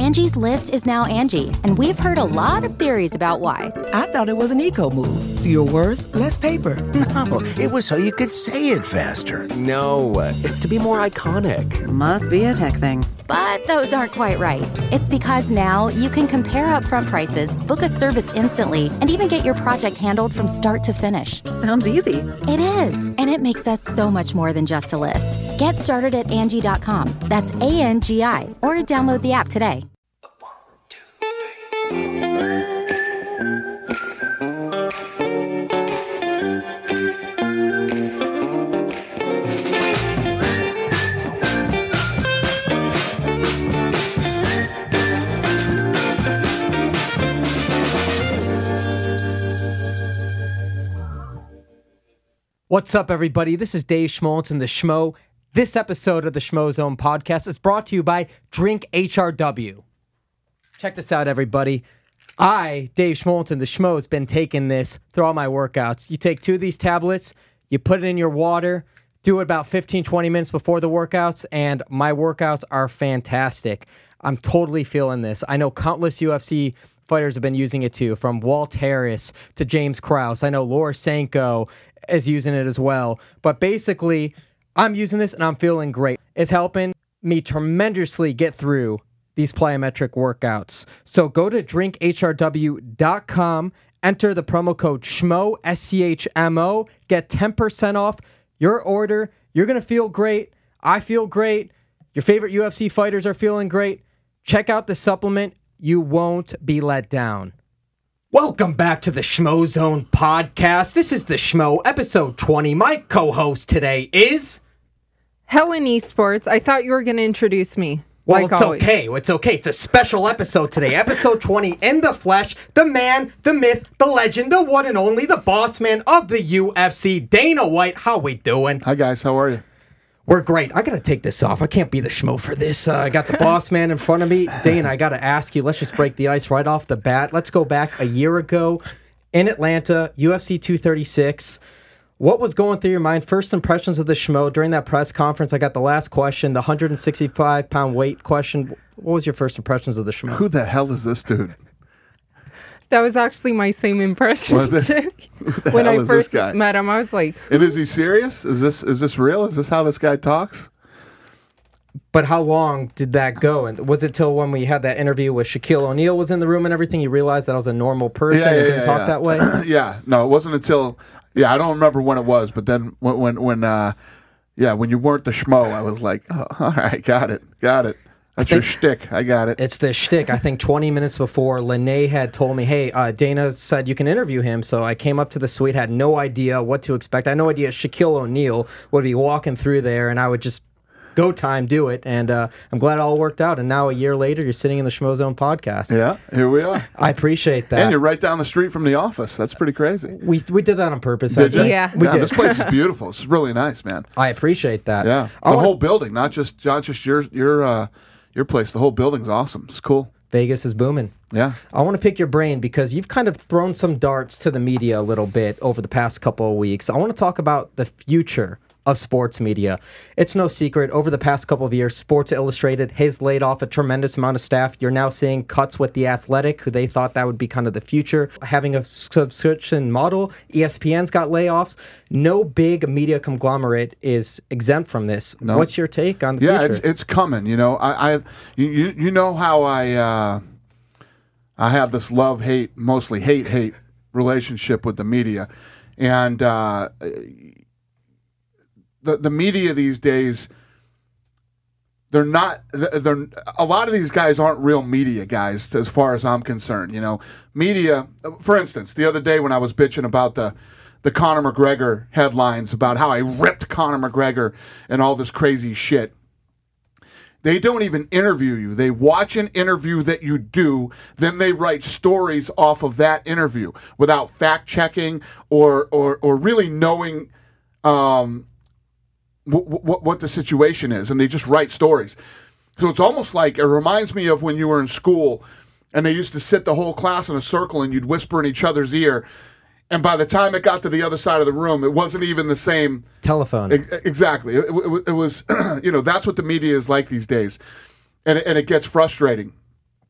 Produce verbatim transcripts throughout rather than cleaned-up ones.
Angie's List is now Angie, and we've heard a lot of theories about why. I thought it was an eco move. Fewer words, less paper. No, it was so you could say it faster. No, it's to be more iconic. Must be a tech thing. But those aren't quite right. It's because now you can compare upfront prices, book a service instantly, and even get your project handled from start to finish. Sounds easy. It is, and it makes us so much more than just a list. Get started at Angie dot com. That's A N G I, or download the app today. What's up, everybody? This is Dave Schmoltz, the Schmo. This episode of the Schmo Zone podcast is brought to you by Drink H R W. Check this out, everybody. I, Dave Schmoltz, the Schmo, has been taking this through all my workouts. You take two of these tablets, you put it in your water, do it about fifteen, twenty minutes before the workouts, and my workouts are fantastic. I'm totally feeling this. I know countless U F C fighters have been using it too, from Walt Harris to James Krause. I know Laura Sanko is using it as well. But basically, I'm using this and I'm feeling great. It's helping me tremendously get through these plyometric workouts. So go to drink H R W dot com, enter the promo code SCHMO, S C H M O, get ten percent off your order. You're going to feel great. I feel great. Your favorite U F C fighters are feeling great. Check out the supplement. You won't be let down. Welcome back to the Schmo Zone podcast. This is the Schmo, episode twenty. My co-host today is... Helen Esports. I thought you were going to introduce me. Well, like it's always. okay. It's okay. It's a special episode today. Episode twenty, in the flesh, the man, the myth, the legend, the one and only, the boss man of the U F C, Dana White. How we doing? Hi, guys. How are you? We're great. I got to take this off. I can't be the schmo for this. Uh, I got the boss man in front of me. Dana, I got to ask you, let's just break the ice right off the bat. Let's go back a year ago in Atlanta, U F C two thirty-six. What was going through your mind? First impressions of the schmo during that press conference. I got the last question, the one hundred sixty-five pound weight question. What was your first impressions of the schmo? Who the hell is this dude? That was actually my same impression. Was it? Too. Who the When hell I is first this guy? met him, I was like, And is he serious? Is this is this real? Is this how this guy talks? But how long did that go? And was it till when we had that interview with Shaquille O'Neal was in the room and everything, you realized that I was a normal person and didn't talk yeah. that way? yeah. No, it wasn't until yeah, I don't remember when it was, but then when when when uh yeah, when you weren't the schmo, I was like, oh, all right, got it, got it. That's your shtick. I got it. It's the shtick. I think twenty minutes before, Lene had told me, hey, uh, Dana said you can interview him. So I came up to the suite, had no idea what to expect. I had no idea Shaquille O'Neal would be walking through there, and I would just go time do it. And uh, I'm glad it all worked out. And now a year later, you're sitting in the Schmo Zone podcast. Yeah, here we are. I appreciate that. And you're right down the street from the office. That's pretty crazy. We we did that on purpose. Did you? Yeah. We yeah, did. This place is beautiful. It's really nice, man. I appreciate that. Yeah, I the wanna- whole building, not just not just your your uh, your place. The whole building's awesome. It's cool. Vegas is booming. Yeah. I want to pick your brain because you've kind of thrown some darts to the media a little bit over the past couple of weeks. I want to talk about the future of sports media. It's no secret, over the past couple of years, Sports Illustrated has laid off a tremendous amount of staff. You're now seeing cuts with The Athletic, who they thought that would be kind of the future. Having a subscription model, E S P N's got layoffs. No big media conglomerate is exempt from this. No. What's your take on the Yeah, future? it's it's coming. You know, I, I you, you you know how I uh, I have this love hate, mostly hate hate relationship with the media, and uh, the the media these days. They're not. They're a lot of these guys aren't real media guys, as far as I'm concerned. You know, media. For instance, the other day when I was bitching about the. the Conor McGregor headlines about how I ripped Conor McGregor and all this crazy shit. They don't even interview you. They watch an interview that you do, then they write stories off of that interview without fact checking or or or really knowing um, w- w- what the situation is, and they just write stories. So it's almost like, it reminds me of when you were in school and they used to sit the whole class in a circle and you'd whisper in each other's ear. And by the time it got to the other side of the room, it wasn't even the same. Telephone. E- exactly. It, it, it was, you know, that's what the media is like these days. And it, and it gets frustrating.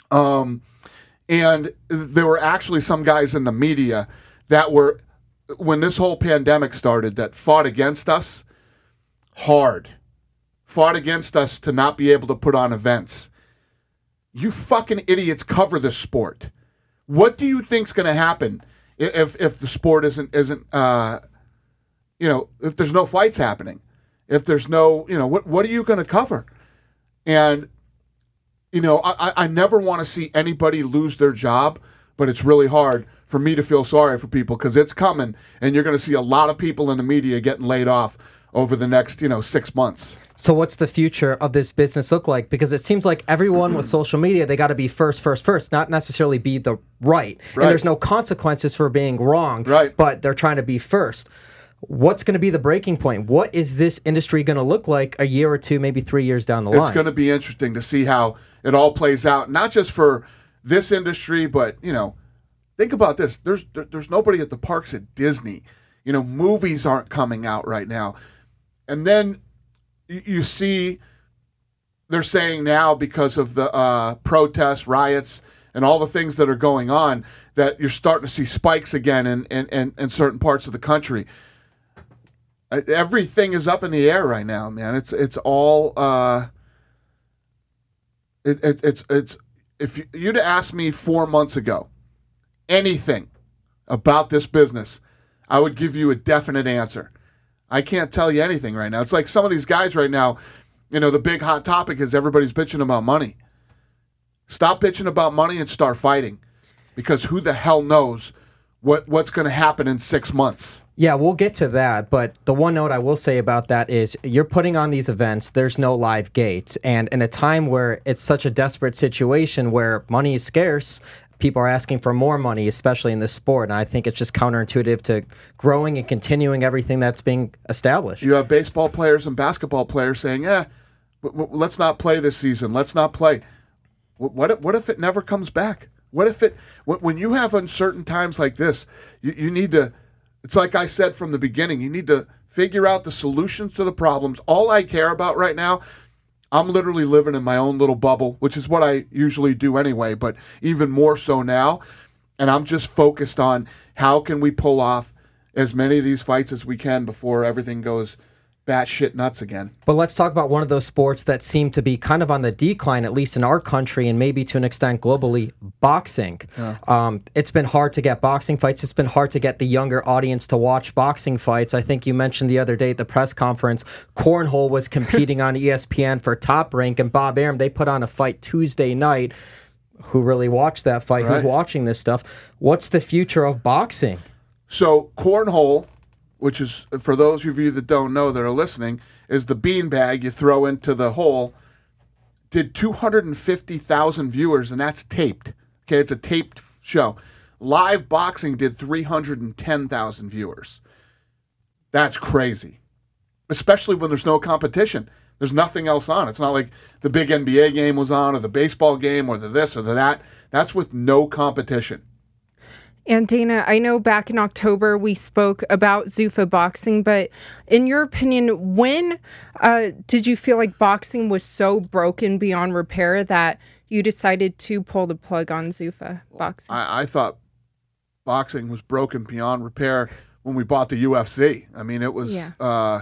Um, and there were actually some guys in the media that were, when this whole pandemic started, that fought against us hard, fought against us to not be able to put on events. You fucking idiots cover this sport. What do you think's going to happen if if the sport isn't isn't uh, you know, if there's no fights happening, if there's no, you know, what what are you going to cover? And you know, I I never want to see anybody lose their job, but it's really hard for me to feel sorry for people because it's coming, and you're going to see a lot of people in the media getting laid off over the next, you know, six months. So what's the future of this business look like? Because it seems like everyone with social media, they got to be first, first, first, not necessarily be the right. Right. And there's no consequences for being wrong, Right. but they're trying to be first. What's going to be the breaking point? What is this industry going to look like a year or two, maybe three years down the line? It's going to be interesting to see how it all plays out, not just for this industry, but, you know, think about this. There's there, there's nobody at the parks at Disney. You know, movies aren't coming out right now. And then you, you see they're saying now because of the uh, protests, riots, and all the things that are going on that you're starting to see spikes again in, in, in, in certain parts of the country. Everything is up in the air right now, man. It's it's all uh, it, it it's it's if you, you'd asked me four months ago anything about this business, I would give you a definite answer. I can't tell you anything right now. It's like some of these guys right now, you know, the big hot topic is everybody's bitching about money. Stop bitching about money and start fighting, because who the hell knows what what's going to happen in six months. Yeah, we'll get to that, but the one note I will say about that is you're putting on these events, there's no live gates, and in a time where it's such a desperate situation where money is scarce, people are asking for more money, especially in this sport, and I think it's just counterintuitive to growing and continuing everything that's being established. You have baseball players and basketball players saying, yeah, w- w- let's not play this season, let's not play. W- what if, what if it never comes back? What if it, w- when you have uncertain times like this, you, you need to, it's like I said from the beginning, you need to figure out the solutions to the problems. All I care about right now, I'm literally living in my own little bubble, which is what I usually do anyway, but even more so now. And I'm just focused on how can we pull off as many of these fights as we can before everything goes batshit nuts again. But let's talk about one of those sports that seem to be kind of on the decline, at least in our country and maybe to an extent globally, boxing. Yeah. Um, it's been hard to get boxing fights. It's been hard to get the younger audience to watch boxing fights. I think you mentioned the other day at the press conference, Cornhole was competing on E S P N for Top Rank, and Bob Arum, they put on a fight Tuesday night. Who really watched that fight? Right. Who's watching this stuff? What's the future of boxing? So Cornhole, which is, for those of you that don't know that are listening, is the beanbag you throw into the hole, did two hundred fifty thousand viewers, and that's taped. Okay, it's a taped show. Live boxing did three hundred ten thousand viewers. That's crazy, especially when there's no competition. There's nothing else on. It's not like the big N B A game was on or the baseball game or the this or the that. That's with no competition. And Dana, I know back in October we spoke about Zuffa boxing, but in your opinion, when uh, did you feel like boxing was so broken beyond repair that you decided to pull the plug on Zuffa boxing? I, I thought boxing was broken beyond repair when we bought the U F C. I mean, it was Yeah. uh,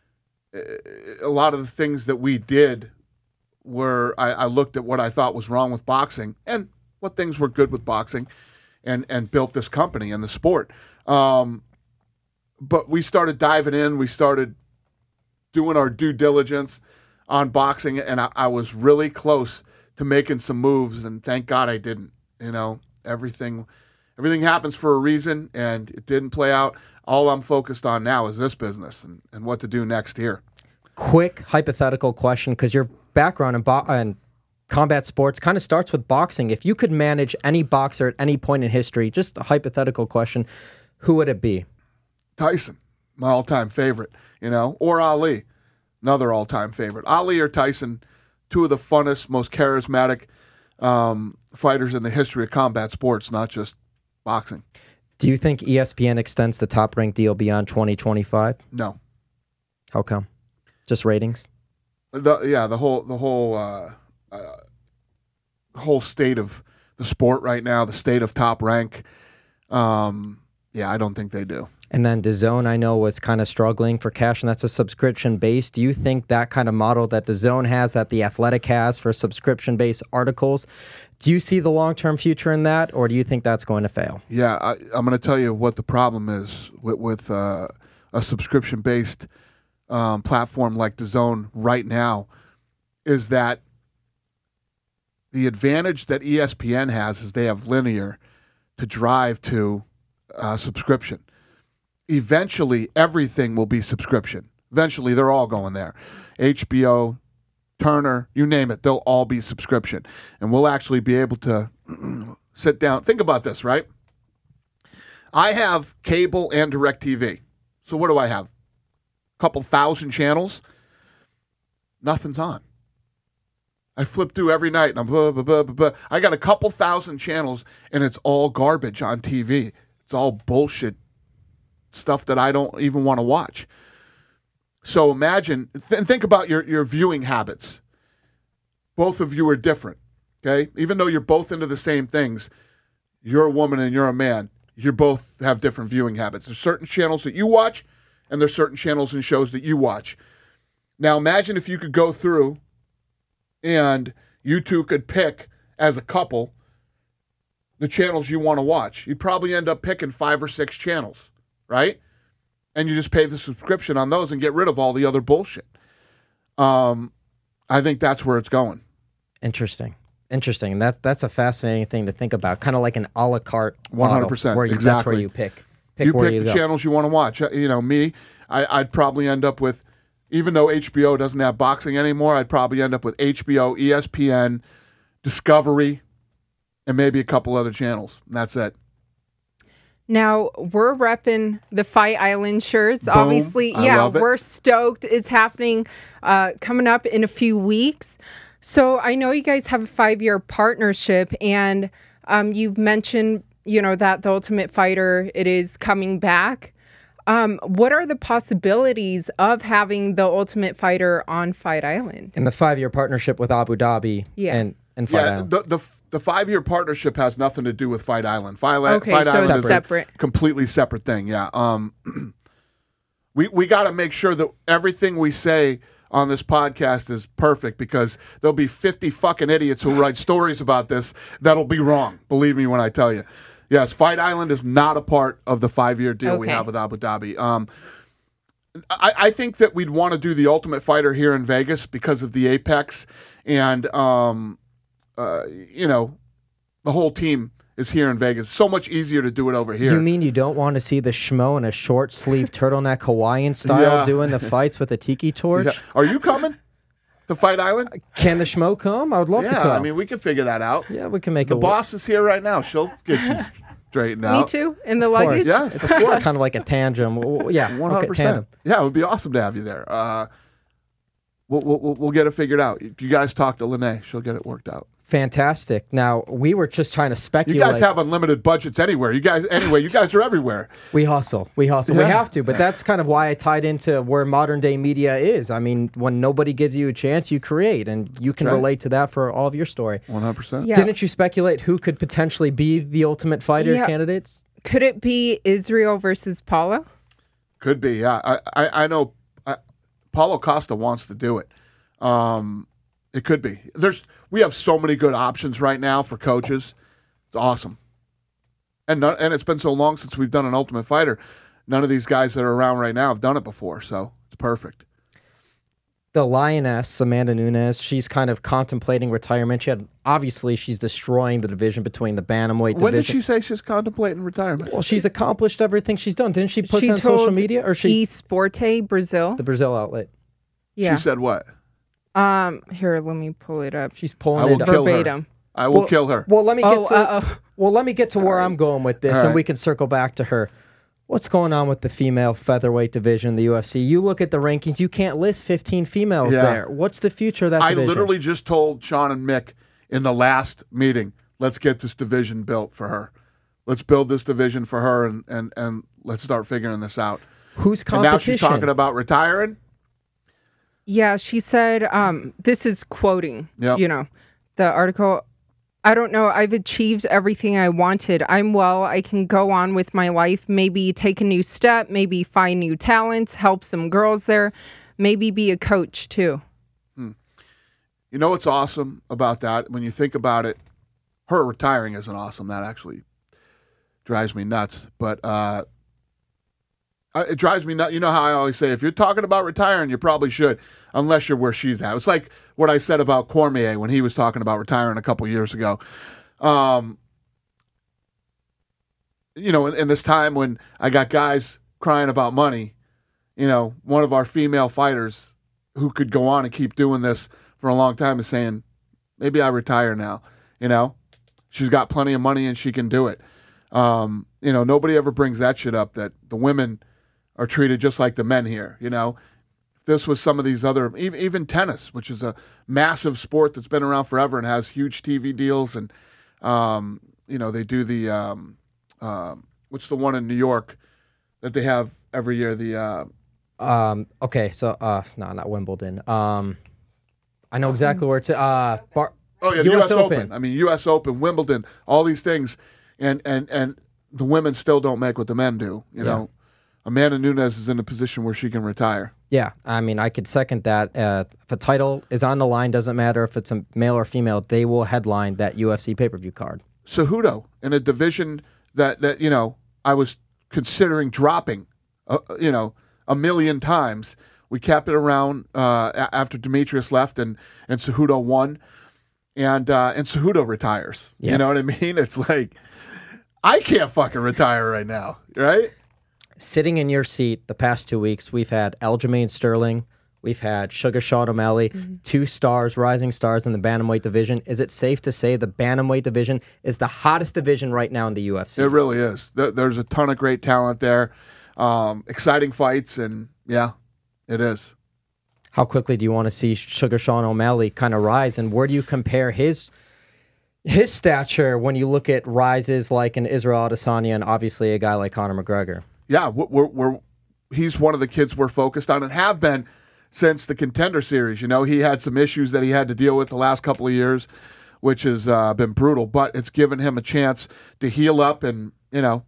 a lot of the things that we did were, I, I looked at what I thought was wrong with boxing and what things were good with boxing. And, and built this company and the sport. Um, but we started diving in. We started doing our due diligence on boxing, and I, I was really close to making some moves, and thank God I didn't. You know, everything everything happens for a reason, and it didn't play out. All I'm focused on now is this business and, and what to do next here. Quick hypothetical question, because your background in bo- and combat sports kind of starts with boxing. If you could manage any boxer at any point in history, just a hypothetical question, who would it be? Tyson, my all-time favorite, you know, or Ali, another all-time favorite. Ali or Tyson, two of the funnest, most charismatic um, fighters in the history of combat sports, not just boxing. Do you think E S P N extends the Top Rank deal beyond twenty twenty-five? No. How come? Just ratings? The, yeah, the whole, the whole, uh, Uh, whole state of the sport right now, the state of Top Rank, um, yeah, I don't think they do. And then DAZN, I know, was kind of struggling for cash, and that's a subscription-based. Do you think that kind of model that DAZN has, that The Athletic has for subscription-based articles, do you see the long-term future in that, or do you think that's going to fail? Yeah, I, I'm going to tell you what the problem is with, with uh, a subscription-based um, platform like DAZN right now is that the advantage that E S P N has is they have linear to drive to uh, subscription. Eventually, everything will be subscription. Eventually, they're all going there. H B O, Turner, you name it, they'll all be subscription. And we'll actually be able to sit down. Think about this, right? I have cable and DirecTV. So what do I have? A couple thousand channels? Nothing's on. I flip through every night, and I'm blah, blah, blah, blah, blah. I got a couple thousand channels, and it's all garbage on T V. It's all bullshit stuff that I don't even want to watch. So imagine, th- think about your, your viewing habits. Both of you are different, okay? Even though you're both into the same things, you're a woman and you're a man, you both have different viewing habits. There's certain channels that you watch, and there's certain channels and shows that you watch. Now imagine if you could go through and you two could pick, as a couple, the channels you want to watch. You'd probably end up picking five or six channels, right? And you just pay the subscription on those and get rid of all the other bullshit. Um, I think that's where it's going. Interesting. Interesting. That That's a fascinating thing to think about. Kind of like an a la carte one hundred percent. Model, where you, exactly. That's where you pick. pick you where pick you the go. channels you want to watch. You know, me, I, I'd probably end up with, even though H B O doesn't have boxing anymore, I'd probably end up with H B O, E S P N, Discovery, and maybe a couple other channels. And that's it. Now, we're repping the Fight Island shirts. Boom. Obviously, I yeah, love it. we're stoked. It's happening uh, coming up in a few weeks. So I know you guys have a five-year partnership, and um, you've mentioned, you know, that The Ultimate Fighter, it is coming back. Um, what are the possibilities of having The Ultimate Fighter on Fight Island? In the five-year partnership with Abu Dhabi Yeah. and, and Fight Yeah, Island. the, the the five-year partnership has nothing to do with Fight Island. Fight, Okay, Fight so Island it's is separate. a completely separate thing, yeah. Um, we we got to make sure that everything we say on this podcast is perfect, because there'll be fifty fucking idiots who write stories about this that'll be wrong. Believe me when I tell you. Yes, Fight Island is not a part of the five-year deal we Okay. have with Abu Dhabi. Um, I, I think that we'd want to do the Ultimate Fighter here in Vegas because of the Apex, and um, uh, you know, the whole team is here in Vegas. So much easier to do it over here. Do you mean you don't want to see the schmo in a short sleeve turtleneck Hawaiian style Yeah. doing the fights with a tiki torch? Yeah. Are you coming to Fight Island? Can the schmo come? I would love to Yeah, come. I mean, we can figure that out. yeah, we can make The it work. boss is here right now. She'll get you straightened out. Me too, in the Of course. luggage? Yes, It's, of course. it's kind of like a tandem. W- Yeah, One okay, hundred percent. tandem. Yeah, it would be awesome to have you there. Uh, we'll, we'll we'll get it figured out. You guys talk to Lene; she'll get it worked out. Fantastic. Now, we were just trying to You speculate. guys have unlimited budgets anywhere. You guys, anyway, you guys are everywhere. We hustle. We hustle. We Yeah. have to. But that's kind of why I tied into where modern day media is. I mean, when nobody gives you a chance, you create. And you can Right. relate to that for all of your story. One hundred percent. Yeah. Didn't you speculate who could potentially be the Ultimate Fighter Yeah. candidates? Could it be Israel versus Paula? Could be. Yeah, I I, I know. I, Paulo Costa wants to do it. Um, it could be. There's we have so many good options right now for coaches. It's awesome. And none, and it's been so long since we've done an Ultimate Fighter. None of these guys that are around right now have done it before, so it's perfect. The Lioness, Amanda Nunes, she's kind of contemplating retirement. She had obviously she's destroying the division between the bantamweight When did division. she say she's contemplating retirement? Well, she's accomplished everything she's done. Didn't she post She it on social told media, or she Esporte Brazil. the Brazil outlet? Yeah. She said what? Um. Here, let me pull it up. She's pulling I will it up. kill her. Verbatim. I will Well- kill her. Well, let me get Oh, to uh-oh. well, let me get to where Sorry. I'm going with this, All and right. we can circle back to her. What's going on with the female featherweight division in the U F C? You look at the rankings, you can't list fifteen females Yeah. there. What's the future of that I division? literally just told Sean and Mick in the last meeting, let's get this division built for her. Let's build this division for her, and and and let's start figuring this out. Who's And now competition? she's talking about retiring. Yeah, she said, um, this is quoting, Yep. you know, the article. I don't know. I've achieved everything I wanted. I'm well. I can go on with my life, maybe take a new step, maybe find new talents, help some girls there, maybe be a coach too. Hmm. You know what's awesome about that? When you think about it, her retiring isn't awesome. That actually drives me nuts. But uh, it drives me nuts. You know how I always say, if you're talking about retiring, you probably should, unless you're where she's at. It's like what I said about Cormier when he was talking about retiring a couple years ago. Um, you know, in, in this time when I got guys crying about money, you know, one of our female fighters who could go on and keep doing this for a long time is saying, maybe I retire now. You know, she's got plenty of money and she can do it. Um, you know, nobody ever brings that shit up, that the women are treated just like the men here, you know. This was some of these other, even, even tennis, which is a massive sport that's been around forever and has huge T V deals. And, um, you know, they do the, um, uh, what's the one in New York that they have every year? The, uh, Um. Okay. So, uh, no, not Wimbledon. Um, I know exactly where it's. Uh, Bar- oh, yeah, the U S Open. I mean, U S Open, Wimbledon, all these things. And, and, and the women still don't make what the men do, you Yeah. know. Amanda Nunes is in a position where she can retire. Yeah, I mean, I could second that. Uh, if a title is on the line, doesn't matter if it's a male or female, they will headline that U F C pay-per-view card. Cejudo in a division that, that you know, I was considering dropping, uh, you know, a million times. We kept it around uh, a- after Demetrius left and, and Cejudo won. And, uh, and Cejudo retires. Yeah. You know what I mean? It's like, I can't fucking retire right now, right? Sitting in your seat the past two weeks, we've had Aljamain Sterling, we've had Sugar Sean O'Malley, mm-hmm. two stars, rising stars in the bantamweight division. Is it safe to say the bantamweight division is the hottest division right now in the U F C? It really is. There, there's a ton of great talent there, um, exciting fights, and yeah, it is. How quickly do you want to see Sugar Sean O'Malley kind of rise, and where do you compare his his stature when you look at rises like an Israel Adesanya and obviously a guy like Conor McGregor? Yeah, we're, we're he's one of the kids we're focused on and have been since the Contender Series. You know, he had some issues that he had to deal with the last couple of years, which has uh, been brutal, but it's given him a chance to heal up, and, you know,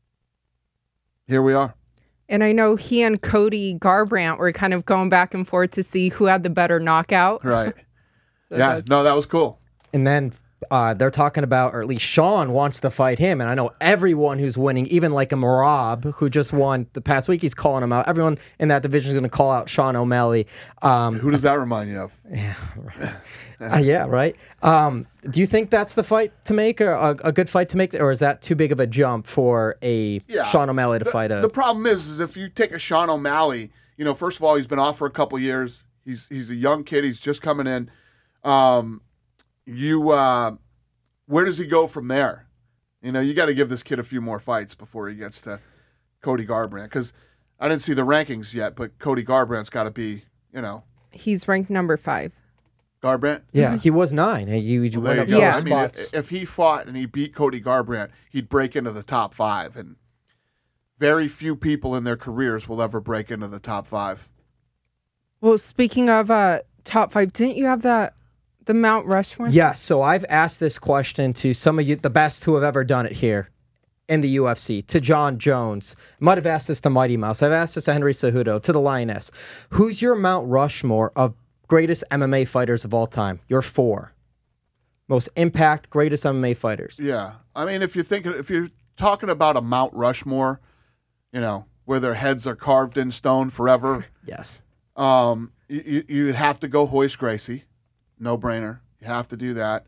here we are. And I know he and Cody Garbrandt were kind of going back and forth to see who had the better knockout. Right. So yeah, that's- no, that was cool. And then uh, they're talking about, or at least Sean wants to fight him. And I know everyone who's winning, even like a Marab, who just won the past week, he's calling him out. Everyone in that division is going to call out Sean O'Malley. Um, Who does that remind you of? yeah, right. uh, yeah, right. Um, do you think that's the fight to make, or a, a good fight to make, or is that too big of a jump for a Yeah. Sean O'Malley to the, fight a... The problem is, is if you take a Sean O'Malley, you know, first of all, he's been off for a couple years. He's he's a young kid. He's just coming in. Um, you, uh, where does he go from there? You know, you got to give this kid a few more fights before he gets to Cody Garbrandt, because I didn't see the rankings yet, but Cody Garbrandt's got to be, you know, He's ranked number five. Garbrandt. Yeah, he was nine. He, he Well, went there up you go. Yeah. four I mean, spots. if, if he fought and he beat Cody Garbrandt, he'd break into the top five, and very few people in their careers will ever break into the top five. Well, speaking of uh, top five, didn't you have that the Mount Rushmore? Yes, so I've asked this question to some of you, the best who have ever done it here in the U F C, to John Jones. Might have asked this to Mighty Mouse. I've asked this to Henry Cejudo, to the Lioness. Who's your Mount Rushmore of greatest M M A fighters of all time? Your four. Most impact, greatest M M A fighters. Yeah, I mean, if you're thinking, if you're talking about a Mount Rushmore, you know, where their heads are carved in stone forever, Yes. um, you you you'd have to go Hoist Gracie, no brainer. You have to do that.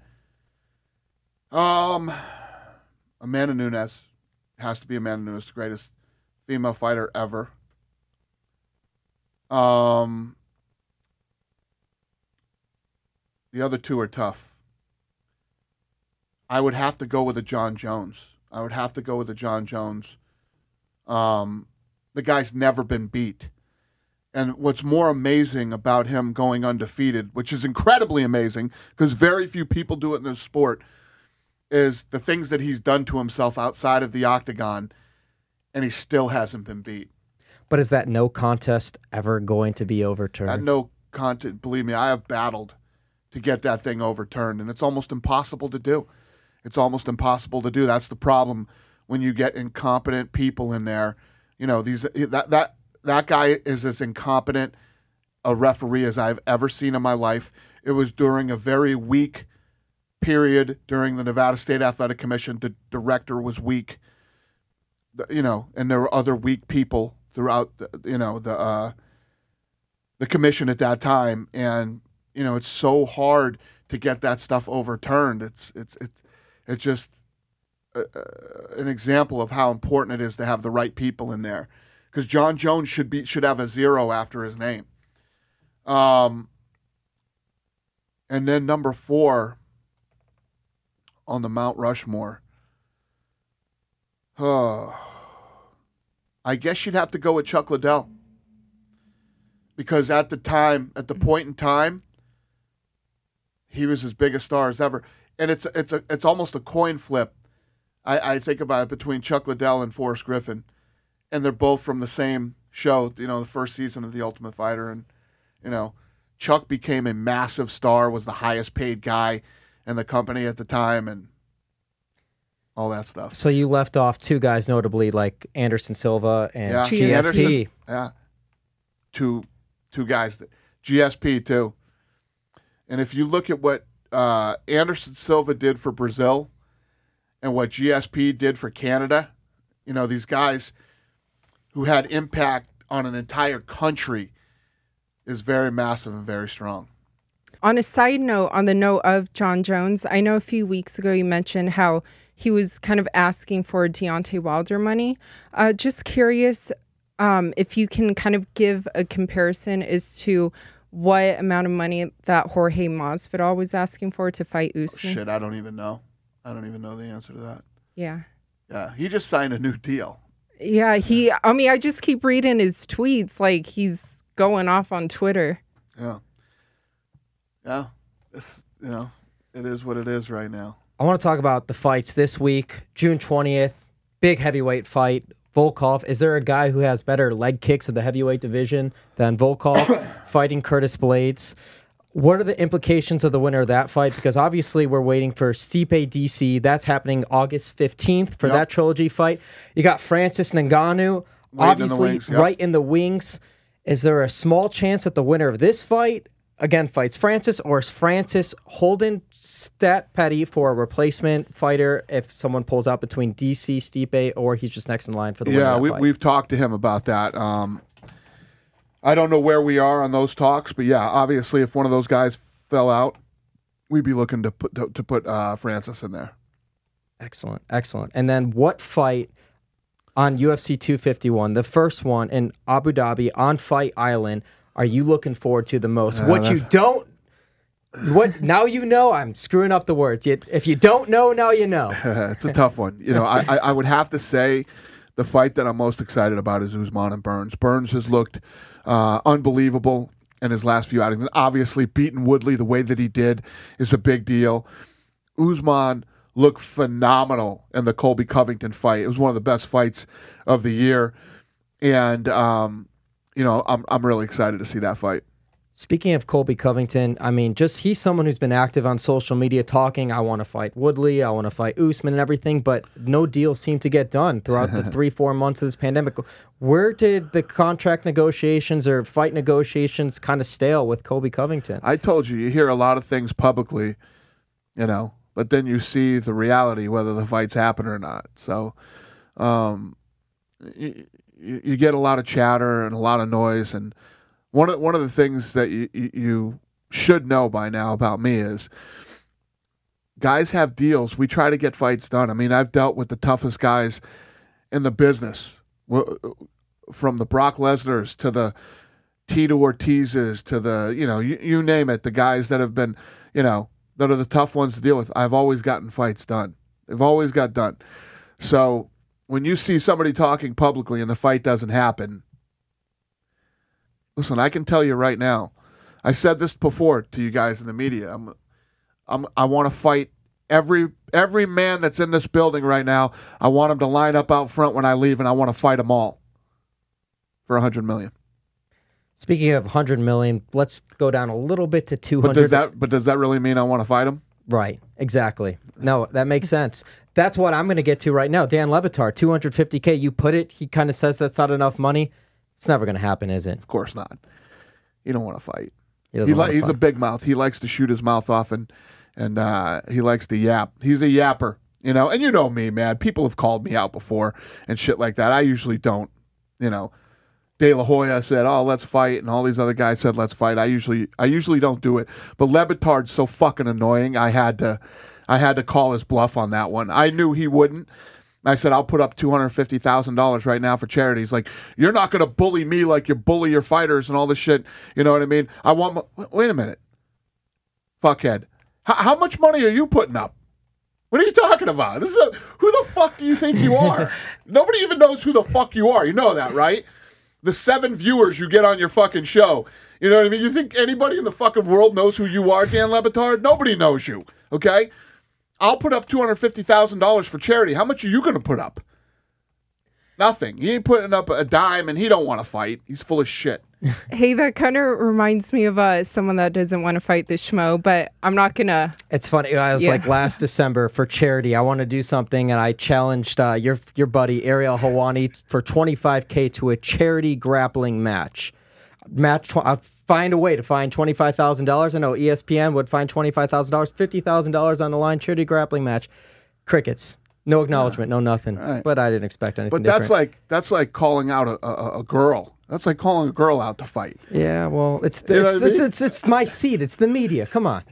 Um, Amanda Nunes has to be Amanda Nunes, the greatest female fighter ever. Um, the other two are tough. I would have to go with a John Jones. I would have to go with a John Jones. Um, the guy's never been beat. And what's more amazing about him going undefeated, which is incredibly amazing because very few people do it in this sport, is the things that he's done to himself outside of the octagon, and he still hasn't been beat. But is that no contest ever going to be That overturned? no contest, believe me, I have battled to get that thing overturned, and it's almost impossible to do. It's almost impossible to do. That's the problem when you get incompetent people in there. You know, these that that that guy is as incompetent a referee as I've ever seen in my life. It was during a very weak period during the Nevada State Athletic Commission. The director was weak, you know, and there were other weak people throughout, the, you know, the uh, the commission at that time. And you know, it's so hard to get that stuff overturned. It's it's it's it's just a, a, an example of how important it is to have the right people in there. Because John Jones should be should have a zero after his name. Um, and then number four on the Mount Rushmore. Oh, I guess you'd have to go with Chuck Liddell. Because at the time, at the point in time, he was as big a star as ever. And it's it's a it's almost a coin flip. I, I think about it between Chuck Liddell and Forrest Griffin. And they're both from the same show, you know, the first season of The Ultimate Fighter. And, you know, Chuck became a massive star, was the highest paid guy in the company at the time, and all that stuff. So you left off two guys notably, like Anderson Silva and Yeah. G S P. Anderson, yeah. Two two guys that G S P too. And if you look at what uh, Anderson Silva did for Brazil and what G S P did for Canada, you know, these guys who had impact on an entire country is very massive and very strong. On a side note, on the note of John Jones, I know a few weeks ago you mentioned how he was kind of asking for Deontay Wilder money. Uh, just curious um, if you can kind of give a comparison as to what amount of money that Jorge Masvidal was asking for to fight Oh, Usman. shit, I don't even know. I don't even know the answer to that. Yeah. Yeah, he just signed a new deal. Yeah, he, I mean, I just keep reading his tweets like he's going off on Twitter. Yeah. Yeah. It's, you know, it is what it is right now. I want to talk about the fights this week. June twentieth, big heavyweight fight. Volkov. Is there a guy who has better leg kicks in the heavyweight division than Volkov fighting Curtis Blades? What are the implications of the winner of that fight? Because obviously we're waiting for Stipe D C. That's happening August fifteenth for Yep. that trilogy fight. You got Francis Ngannou, Waiting in the obviously wings, yep. right in the wings. Is there a small chance that the winner of this fight, again, fights Francis, or is Francis holding Stat Petty for a replacement fighter if someone pulls out between D C, Stipe, or he's just next in line for the winner Yeah, of that we, fight? we've talked to him about that. Um, I don't know where we are on those talks, but yeah, obviously if one of those guys fell out, we'd be looking to put to, to put uh, Francis in there. Excellent, excellent. And then what fight on U F C two fifty-one, the first one in Abu Dhabi on Fight Island, are you looking forward to the most? Uh, what you don't, what now you know, I'm screwing up the words. Yet if you don't know, now you know. It's a tough one. You know, I, I, I would have to say the fight that I'm most excited about is Usman and Burns. Burns has looked uh, unbelievable in his last few outings. And obviously, beating Woodley the way that he did is a big deal. Usman looked phenomenal in the Colby Covington fight. It was one of the best fights of the year. And, um, you know, I'm I'm really excited to see that fight. Speaking of Colby Covington, I mean, just he's someone who's been active on social media talking, I want to fight Woodley, I want to fight Usman and everything, but no deals seem to get done throughout the three, four months of this pandemic. Where did the contract negotiations or fight negotiations kind of stale with Colby Covington? I told you, you hear a lot of things publicly, you know, but then you see the reality, whether the fights happen or not. So um, you, you get a lot of chatter and a lot of noise, and One of one of the things that you, you should know by now about me is guys have deals. We try to get fights done. I mean, I've dealt with the toughest guys in the business, from the Brock Lesnar's to the Tito Ortiz's to the, you know, you, you name it, the guys that have been, you know, that are the tough ones to deal with. I've always gotten fights done. They've always got done. So when you see somebody talking publicly and the fight doesn't happen, listen, I can tell you right now, I said this before to you guys in the media. I'm, I'm, I want to fight every every man that's in this building right now. I want them to line up out front when I leave, and I want to fight them all for a hundred million. Speaking of one hundred million, let's go down a little bit to two hundred. But does that but does that really mean I want to fight him? Right, exactly. No, that makes sense. That's what I'm going to get to right now. Dan Le Batard, two hundred fifty K. You put it. He kind of says that's not enough money. It's never going to happen, is it? Of course not. You don't want to fight. He doesn't He wanna li- he's fight. a big mouth. He likes to shoot his mouth off, and and uh, he likes to yap. He's a yapper, you know. And you know me, man. People have called me out before and shit like that. I usually don't, you know. De La Hoya said, "Oh, let's fight," and all these other guys said, "Let's fight." I usually, I usually don't do it, but Le Batard's so fucking annoying. I had to, I had to call his bluff on that one. I knew he wouldn't. I said, "I'll put up two hundred fifty thousand dollars right now for charity." He's like, "You're not going to bully me like you bully your fighters and all this shit." You know what I mean? I want. My, wait a minute, fuckhead. H- how much money are you putting up? What are you talking about? This is a, who the fuck do you think you are? Nobody even knows who the fuck you are. You know that, right? The seven viewers you get on your fucking show. You know what I mean? You think anybody in the fucking world knows who you are, Dan Le Batard? Nobody knows you, okay? I'll put up two hundred fifty thousand dollars for charity. How much are you going to put up? Nothing. He ain't putting up a dime, and he don't want to fight. He's full of shit. Hey, that kind of reminds me of uh, someone that doesn't want to fight the schmo, but I'm not going to. It's funny. I was Yeah. like last December for charity. I want to do something, and I challenged uh, your your buddy Ariel Hawani for twenty-five K to a charity grappling match. Match. Tw- I'll find a way to find twenty-five thousand dollars. I know E S P N would find twenty-five thousand dollars, fifty thousand dollars on the line. Charity grappling match. Crickets. No acknowledgement. No nothing. Right. But I didn't expect anything. But that's different. like that's like calling out a, a, a girl. That's like calling a girl out to fight. Yeah, well, it's You know it's, what I it's, mean? it's it's my seat. It's the media. Come on.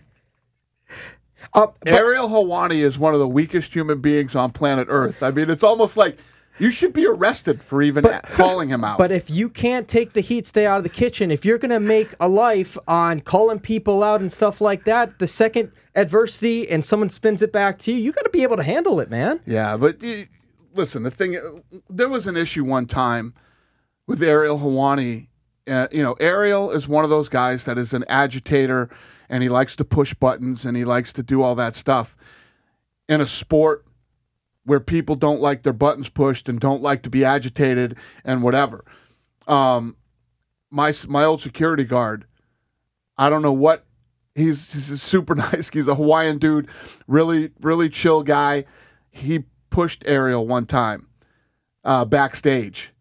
Uh, but- Ariel Hawani is one of the weakest human beings on planet Earth. I mean, it's almost like you should be arrested for even calling him out. But if you can't take the heat, stay out of the kitchen. If you're going to make a life on calling people out and stuff like that, the second adversity and someone spins it back to you, you got to be able to handle it, man. yeah, but you, listen, the thing, there was an issue one time with Ariel Hawani. Uh, you know, Ariel is one of those guys that is an agitator, and he likes to push buttons, and he likes to do all that stuff in a sport where people don't like their buttons pushed and don't like to be agitated and whatever. Um, my my old security guard, I don't know what, he's, he's a super nice, he's a Hawaiian dude, really, really chill guy. He pushed Ariel one time uh, backstage,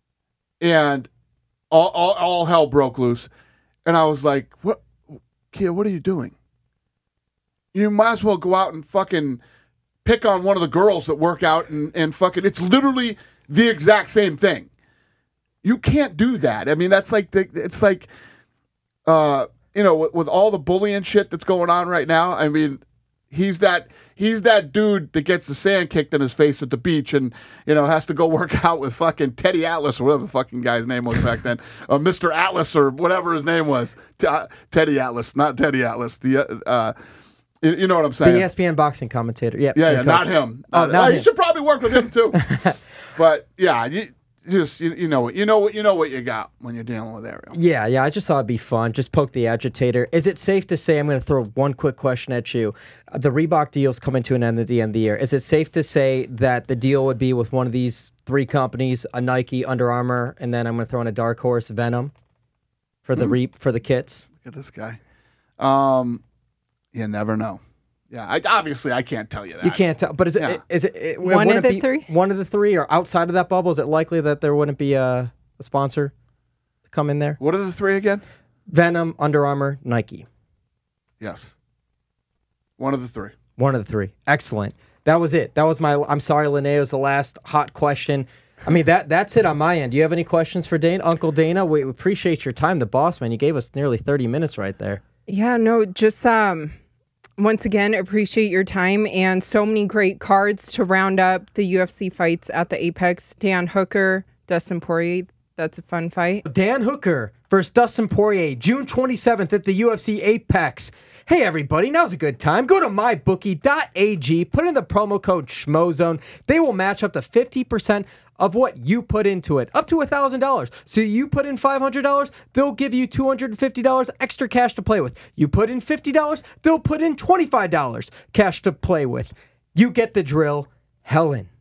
and all, all, all hell broke loose. And I was like, what, kid, what are you doing? You might as well go out and fucking pick on one of the girls that work out and, and fucking, it's literally the exact same thing. You can't do that. I mean, that's like, the, it's like, uh, you know, with, with all the bullying shit that's going on right now, I mean, he's that, he's that dude that gets the sand kicked in his face at the beach and, you know, has to go work out with fucking Teddy Atlas or whatever the fucking guy's name was back then, or Mister Atlas or whatever his name was. T- uh, Teddy Atlas, not Teddy Atlas. The, uh, uh, you, you know what I'm saying? The E S P N boxing commentator. Yep, Yeah, the yeah, coach. not him. Oh, Uh, not uh, him. You should probably work with him too. But yeah, you just you, you know what you know what you know what you got when you're dealing with Ariel. Yeah, yeah. I just thought it'd be fun. Just poke the agitator. Is it safe to say? I'm going to throw one quick question at you. Uh, the Reebok deal's coming to an end at the end of the year. Is it safe to say that the deal would be with one of these three companies, a Nike, Under Armour, and then I'm going to throw in a dark horse, Venom, for the Hmm. re for the kits? Look at this guy. Um, you never know. Yeah, I, obviously I can't tell you that. You can't tell, but is it Yeah. is it, it One would of it the be three? One of the three, or outside of that bubble, is it likely that there wouldn't be a, a sponsor to come in there? What are the three again? Venom, Under Armour, Nike. Yes, one of the three. One of the three. Excellent. That was it. That was my. I'm sorry, Linnea, was the last hot question. I mean, that that's it on my end. Do you have any questions for Dana, Uncle Dana? We appreciate your time, the boss man. You gave us nearly thirty minutes right there. Yeah, no, just um, once again, appreciate your time and so many great cards to round up the U F C fights at the Apex. Dan Hooker, Dustin Poirier. That's a fun fight. Dan Hooker versus Dustin Poirier, June twenty-seventh at the U F C Apex. Hey, everybody, now's a good time. Go to my bookie dot a g, put in the promo code SCHMOZONE. They will match up to fifty percent of what you put into it, up to one thousand dollars. So you put in five hundred dollars, they'll give you two hundred fifty dollars extra cash to play with. You put in fifty dollars, they'll put in twenty-five dollars cash to play with. You get the drill. Helen.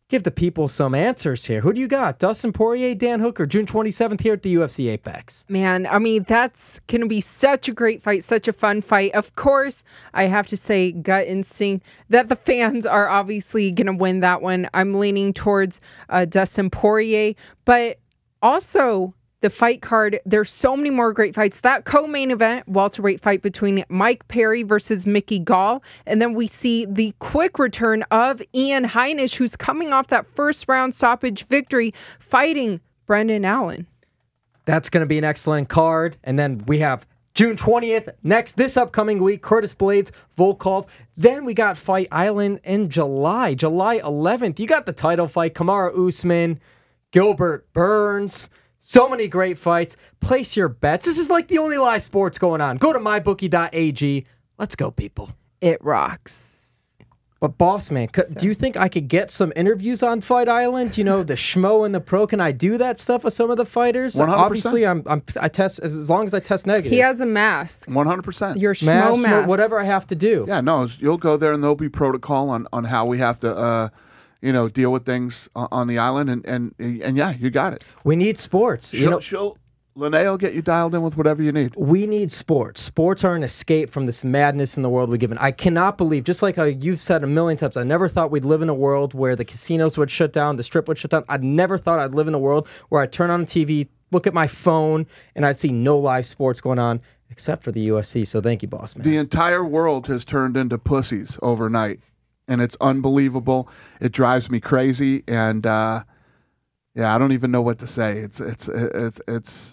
give the people some answers here. Who do you got? Dustin Poirier, Dan Hooker, June twenty-seventh here at the U F C Apex. Man, I mean, that's going to be such a great fight, such a fun fight. Of course, I have to say, gut instinct, that the fans are obviously going to win that one. I'm leaning towards uh, Dustin Poirier, but also the fight card, there's so many more great fights. That co-main event, welterweight fight between Mike Perry versus Mickey Gall. And then we see the quick return of Ian Heinisch, who's coming off that first round stoppage victory, fighting Brendan Allen. That's going to be an excellent card. And then we have June twentieth, next, this upcoming week, Curtis Blades, Volkov. Then we got Fight Island in July, July eleventh. You got the title fight, Kamaru Usman, Gilbert Burns. So many great fights. Place your bets. This is like the only live sports going on. Go to my bookie dot a g. Let's go, people. It rocks. But boss man, could, so. do you think I could get some interviews on Fight Island? You know, the Schmo and the Pro. Can I do that stuff with some of the fighters? one hundred percent. Obviously, I'm, I'm I test as long as I test negative. He has a mask. one hundred percent. Your Schmo mask. mask. Whatever I have to do. Yeah, no, you'll go there and there'll be protocol on, on how we have to. Uh, you know, deal with things on the island, and, and, and yeah, you got it. We need sports. She'll, you know, she'll, Lene will get you dialed in with whatever you need. We need sports. Sports are an escape from this madness in the world we live in. I cannot believe, just like you've said a million times, I never thought we'd live in a world where the casinos would shut down, the strip would shut down. I never thought I'd live in a world where I'd turn on the T V, look at my phone, and I'd see no live sports going on, except for the U F C. So thank you, boss man. The entire world has turned into pussies overnight. And it's unbelievable. It drives me crazy, and uh, yeah, I don't even know what to say. It's it's it's it's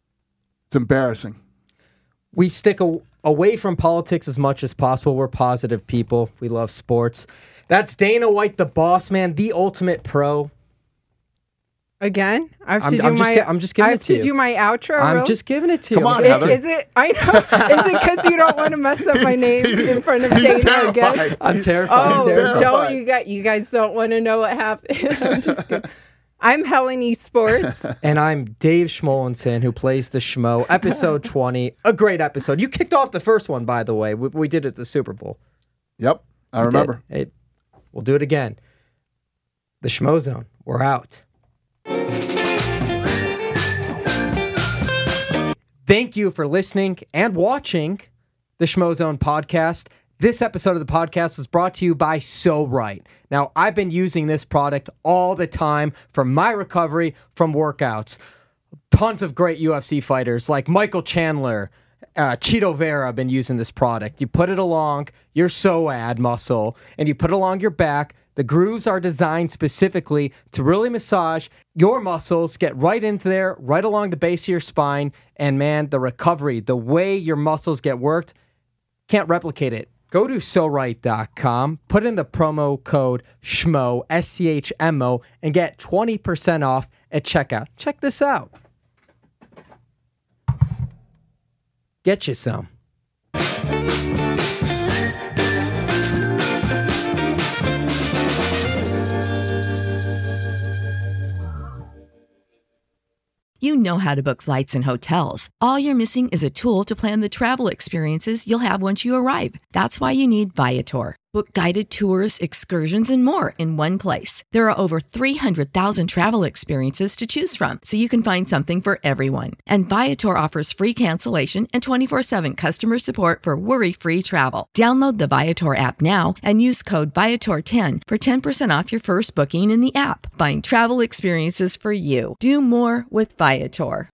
it's embarrassing. We stick a, away from politics as much as possible. We're positive people. We love sports. That's Dana White, the boss man, the ultimate pro. Again, I have to I'm, do I'm my. Just, I'm just giving I have it to, to do my outro. I'm Will? just giving it to you. Come on, Is, Heather. is it? I know. Is it because you don't want to mess up my name in front of Dana terrified. again? I'm terrified. Oh, I'm terrified. don't you guys? You guys don't want to know what happened. I'm just kidding. I'm Helen Esports. And I'm Dave Schmolenson, who plays the Schmo. Episode twenty, a great episode. You kicked off the first one, by the way. We, we did it at the Super Bowl. Yep, I We remember. did. It, we'll do it again. The Schmo Zone. We're out. Thank you for listening and watching the Schmo Zone podcast. This episode of the podcast was brought to you by So Right. Now, I've been using this product all the time for my recovery from workouts. Tons of great U F C fighters like Michael Chandler, uh, Cheeto Vera have been using this product. You put it along your psoas muscle and you put it along your back. The grooves are designed specifically to really massage your muscles, get right into there, right along the base of your spine. And man, the recovery, the way your muscles get worked, can't replicate it. Go to so right dot com, put in the promo code SCHMO, S C H M O, and get twenty percent off at checkout. Check this out. Get you some. You know how to book flights and hotels. All you're missing is a tool to plan the travel experiences you'll have once you arrive. That's why you need Viator. Book guided tours, excursions, and more in one place. There are over three hundred thousand travel experiences to choose from, so you can find something for everyone. And Viator offers free cancellation and twenty-four seven customer support for worry-free travel. Download the Viator app now and use code Viator ten for ten percent off your first booking in the app. Find travel experiences for you. Do more with Viator.